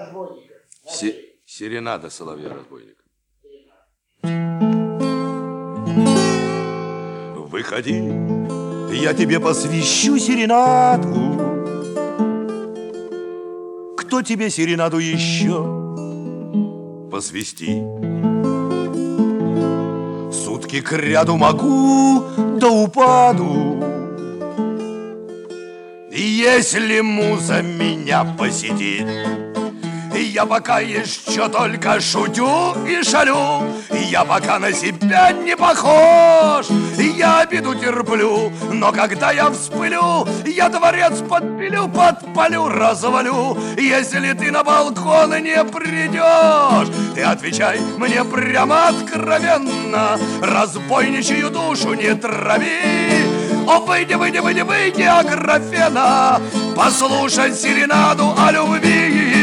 Серенада соловья-разбойника. Выходи, я тебе посвящу серенаду. Кто тебе серенаду еще посвисти? Сутки кряду могу до упаду. И если муза меня посетит, я пока еще только шутю и шалю, я пока на себя не похож, я обиду терплю, но когда я вспылю, я дворец подпилю, подпалю, развалю. Если ты на балкон не придешь, ты отвечай мне прямо откровенно, разбойничью душу не трави. О, выйди, выйди, выйди, выйди, Аграфена, послушать серенаду о любви.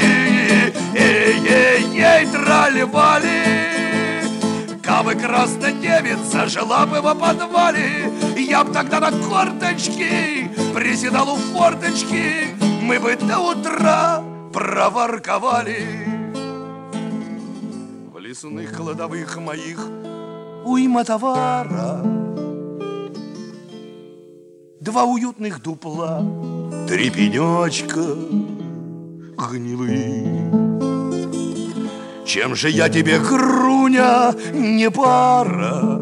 Эй-ей-ей, трали-вали, кабы красная девица жила бы во подвале, я б тогда на корточки приседал у форточки, мы бы до утра проворковали. В лесных кладовых моих уйма товара, 2 уютных дупла, 3 пенечка гнилые. Чем же я тебе, Груня, не пара?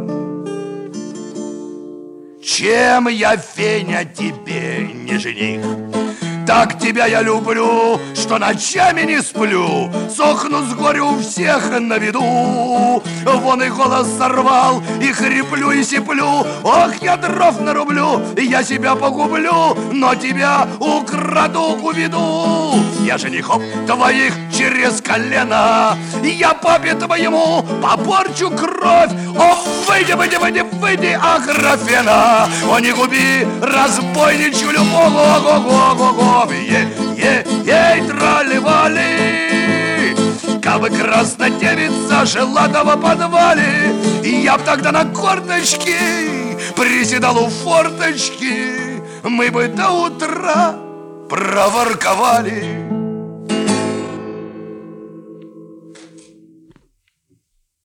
Чем я, Феня, тебе не жених? Так тебя я люблю, что ночами не сплю, сохну с горю у всех на виду. Вон и голос сорвал, и хриплю, и сиплю. Ох, я дров нарублю, я себя погублю, но тебя украду, уведу. Я женихов твоих через колено, я папе твоему попорчу кровь. О, выйди, выйди, выйди, выйди, Аграфена, о, не губи разбойничью любовь. Ого-го-го-го. Ей, трали-вали, кабы красная девица жила в подвале, я б тогда на корточки приседал у форточки, мы бы до утра проворковали.